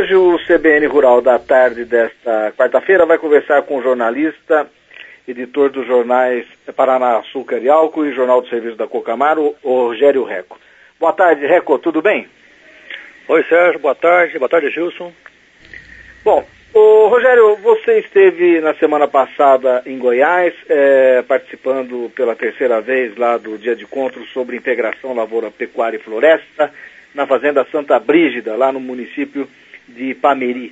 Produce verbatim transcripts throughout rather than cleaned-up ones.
Hoje o C B N Rural da tarde desta quarta-feira vai conversar com o jornalista, editor dos jornais Paraná Açúcar e Álcool e Jornal do Serviço da Cocamaro, o Rogério Reco. Boa tarde, Reco, tudo bem? Oi, Sérgio, boa tarde. Boa tarde, Gilson. Bom, ô, Rogério, você esteve na semana passada em Goiás, é, participando pela terceira vez lá do Dia de Encontro sobre Integração Lavoura, Pecuária e Floresta, na Fazenda Santa Brígida, lá no município de Ipameri.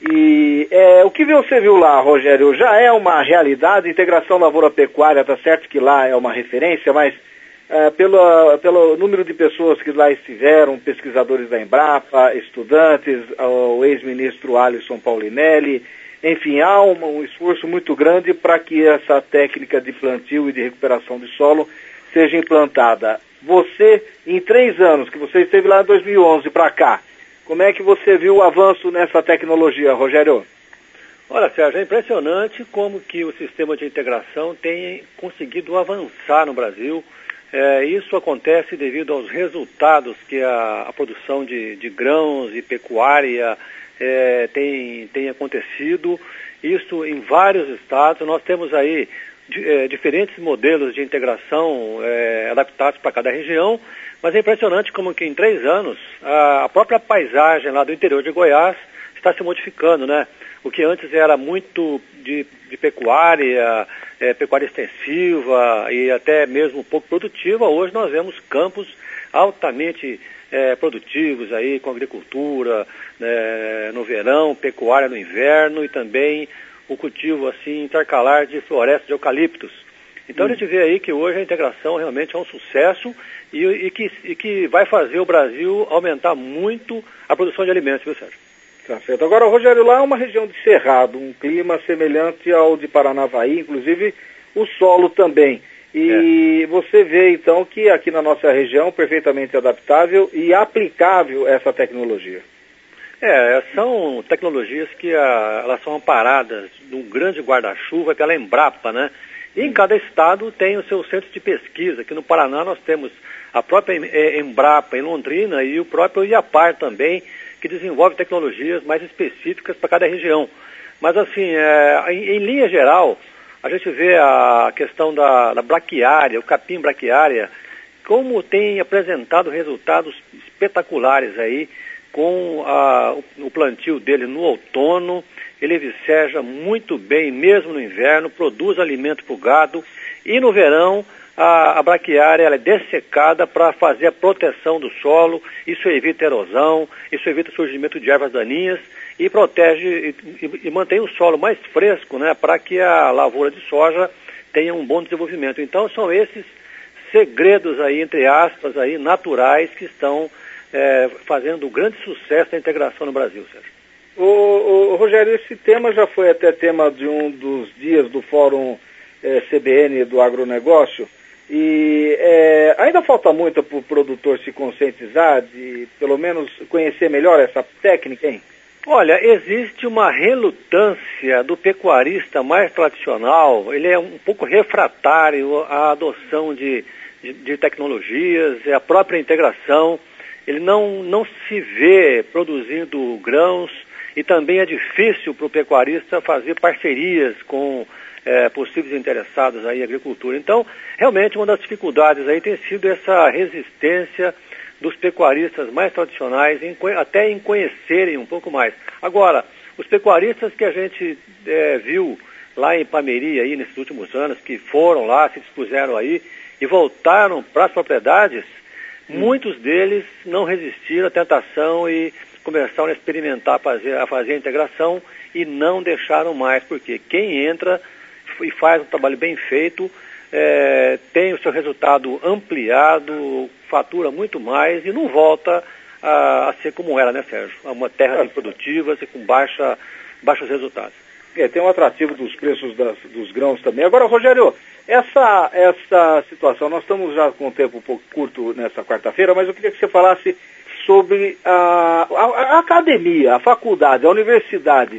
E é, o que você viu lá, Rogério, já é uma realidade? Integração Lavoura-Pecuária, tá certo que lá é uma referência, mas é, pelo, pelo número de pessoas que lá estiveram, pesquisadores da Embrapa, estudantes, o ex-ministro Alisson Paulinelli, enfim, há um, um esforço muito grande para que essa técnica de plantio e de recuperação de solo seja implantada. Você, em três anos, que você esteve lá em dois mil e onze para cá, como é que você viu o avanço nessa tecnologia, Rogério? Olha, Sérgio, é impressionante como que o sistema de integração tem conseguido avançar no Brasil. É, isso acontece devido aos resultados que a, a produção de, de grãos e pecuária é, tem, tem acontecido. Isso em vários estados. Nós temos aí de, é, diferentes modelos de integração é, adaptados para cada região, mas é impressionante como que em três anos a, a própria paisagem lá do interior de Goiás está se modificando, né? O que antes era muito de, de pecuária, é, pecuária extensiva e até mesmo pouco produtiva, hoje nós vemos campos altamente é, produtivos aí, com agricultura né, no verão, pecuária no inverno e também o cultivo assim intercalar de florestas de eucaliptos. Então hum. a gente vê aí que hoje a integração realmente é um sucesso e, e, que, e que vai fazer o Brasil aumentar muito a produção de alimentos, viu, Sérgio? Tá certo. Agora, Rogério, lá é uma região de cerrado, um clima semelhante ao de Paranavaí, inclusive o solo também. E é. você vê, então, que aqui na nossa região, perfeitamente adaptável e aplicável essa tecnologia. É, são tecnologias que a, elas são amparadas num grande guarda-chuva pela Embrapa, né? E em cada estado tem o seu centro de pesquisa. Aqui no Paraná nós temos a própria Embrapa em Londrina e o próprio IAPAR também, que desenvolve tecnologias mais específicas para cada região. Mas assim, é, em, em linha geral, a gente vê a questão da, da braquiária, o capim braquiária, como tem apresentado resultados espetaculares aí, com a, o, o plantio dele no outono. Ele viceja muito bem, mesmo no inverno, produz alimento para o gado, e no verão a, a braquiária ela é dessecada para fazer a proteção do solo. Isso evita erosão, isso evita o surgimento de ervas daninhas e protege e, e, e mantém o solo mais fresco, né, para que a lavoura de soja tenha um bom desenvolvimento. Então são esses segredos aí, entre aspas, aí, naturais que estão é, fazendo um grande sucesso da integração no Brasil, Sérgio. Ô, ô, Rogério, esse tema já foi até tema de um dos dias do Fórum é, C B N do Agronegócio. E é, ainda falta muito para o produtor se conscientizar, de pelo menos conhecer melhor essa técnica, hein? Olha, existe uma relutância do pecuarista mais tradicional, ele é um pouco refratário à adoção de, de, de tecnologias, a própria integração, ele não, não se vê produzindo grãos e também é difícil para o pecuarista fazer parcerias com É, possíveis interessados aí em agricultura. Então, realmente uma das dificuldades aí tem sido essa resistência dos pecuaristas mais tradicionais, em, até em conhecerem um pouco mais. Agora, os pecuaristas que a gente é, viu lá em Ipameri aí nesses últimos anos, que foram lá, se dispuseram aí e voltaram para as propriedades, hum. muitos deles não resistiram à tentação e começaram a experimentar a fazer, a fazer a integração e não deixaram mais, porque quem entra e faz um trabalho bem feito, é, tem o seu resultado ampliado, fatura muito mais e não volta a, a ser como era, né, Sérgio? Uma terra improdutiva, com baixa, baixos resultados. É, tem um atrativo dos preços das, dos grãos também. Agora, Rogério, essa, essa situação, nós estamos já com um tempo um pouco curto nessa quarta-feira, mas eu queria que você falasse sobre a, a, a academia, a faculdade, a universidade.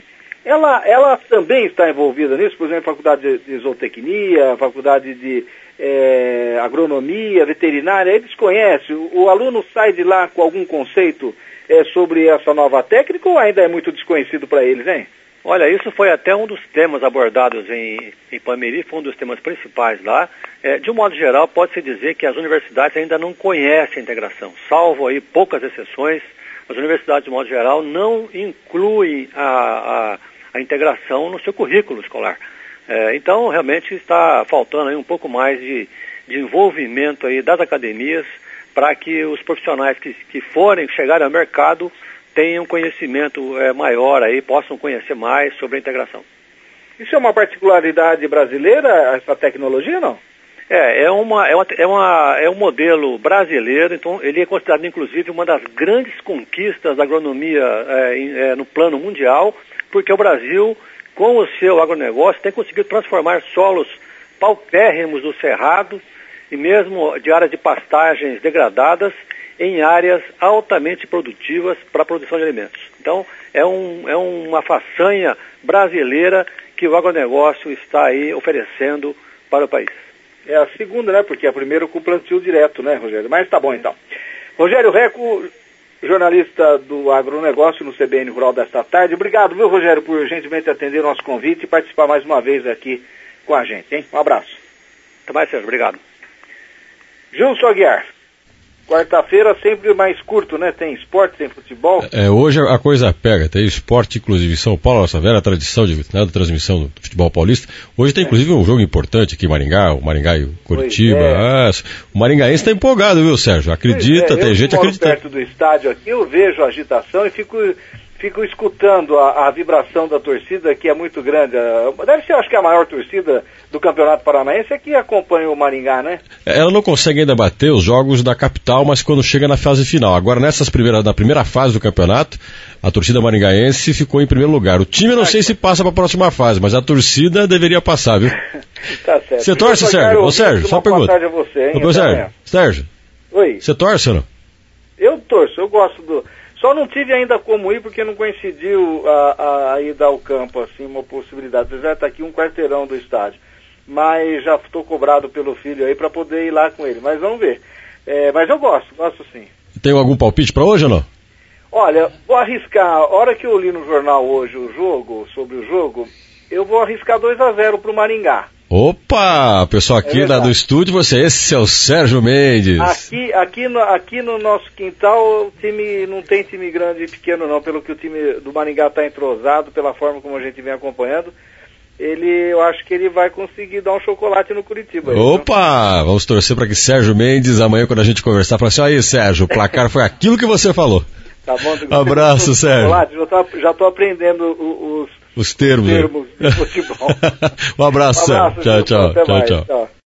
ela, ela também está envolvida nisso, por exemplo, faculdade de, de zootecnia, faculdade de é, agronomia, veterinária, eles conhecem, o, o aluno sai de lá com algum conceito é, sobre essa nova técnica ou ainda é muito desconhecido para eles, hein? Olha, isso foi até um dos temas abordados em, em Ipameri, foi um dos temas principais lá. É, de um modo geral, pode-se dizer que as universidades ainda não conhecem a integração, salvo aí poucas exceções. As universidades, de modo geral, não incluem a, a, a integração no seu currículo escolar. É, então, realmente está faltando aí um pouco mais de, de envolvimento aí das academias para que os profissionais que, que forem chegar ao mercado tenham conhecimento é, maior aí, possam conhecer mais sobre a integração. Isso é uma particularidade brasileira, essa tecnologia, não? É, é, uma, é, uma, é, uma, é um modelo brasileiro, então ele é considerado inclusive uma das grandes conquistas da agronomia é, é, no plano mundial, porque o Brasil, com o seu agronegócio, tem conseguido transformar solos paupérrimos do cerrado e mesmo de áreas de pastagens degradadas em áreas altamente produtivas para a produção de alimentos. Então, é, um, é uma façanha brasileira que o agronegócio está aí oferecendo para o país. É a segunda, né? Porque a primeira com o plantio direto, né, Rogério? Mas tá bom, então. Rogério Recco, jornalista do agronegócio no C B N Rural desta tarde. Obrigado, viu, Rogério, por gentilmente atender o nosso convite e participar mais uma vez aqui com a gente, hein? Um abraço. Até mais, Sérgio. Obrigado. Gilson Aguiar. Quarta-feira sempre mais curto, né? Tem esporte, tem futebol. É, hoje a coisa pega, tem esporte, inclusive em São Paulo, essa velha tradição de, né, da transmissão do futebol paulista. Hoje tem, é. inclusive, um jogo importante aqui em Maringá, o Maringá e o Curitiba. É. Ah, o maringaense está empolgado, viu, Sérgio? Acredita, é, tem gente acreditando. Perto do estádio aqui, eu vejo a agitação e fico... Fico escutando a, a vibração da torcida, que é muito grande. Deve ser, acho que, a maior torcida do Campeonato Paranaense é que acompanha o Maringá, né? Ela não consegue ainda bater os jogos da capital, mas quando chega na fase final. Agora, nessas primeiras, na primeira fase do campeonato, a torcida maringaense ficou em primeiro lugar. O time, eu não sei se passa para a próxima fase, mas a torcida deveria passar, viu? Tá certo. Você torce, Sérgio? Ô, Sérgio, só uma pergunta. Boa tarde a você, hein? Ô, Sérgio, Sérgio, oi. Você torce ou não? Eu torço, eu gosto do... Só não tive ainda como ir porque não coincidiu a, a ida ao campo, assim, uma possibilidade. Apesar de estar aqui um quarteirão do estádio. Mas já estou cobrado pelo filho aí para poder ir lá com ele. Mas vamos ver. É, mas eu gosto, gosto sim. Tem algum palpite para hoje ou não? Olha, vou arriscar. A hora que eu li no jornal hoje o jogo, sobre o jogo, eu vou arriscar dois a zero para o Maringá. Opa, pessoal aqui é lá do estúdio, você, esse é o Sérgio Mendes. Aqui, aqui, no, aqui no nosso quintal, o time não tem time grande e pequeno não, pelo que o time do Maringá está entrosado, pela forma como a gente vem acompanhando, ele, eu acho que ele vai conseguir dar um chocolate no Curitiba. Opa, aí, vamos torcer para que Sérgio Mendes, amanhã quando a gente conversar, fale assim, aí Sérgio, o placar foi aquilo que você falou. Tá bom. Abraço, Sérgio. Já estou aprendendo os... Os termos, termos de futebol. um abraço, um abraço, Sérgio. Tchau, tchau. Tchau, mais, tchau. tchau.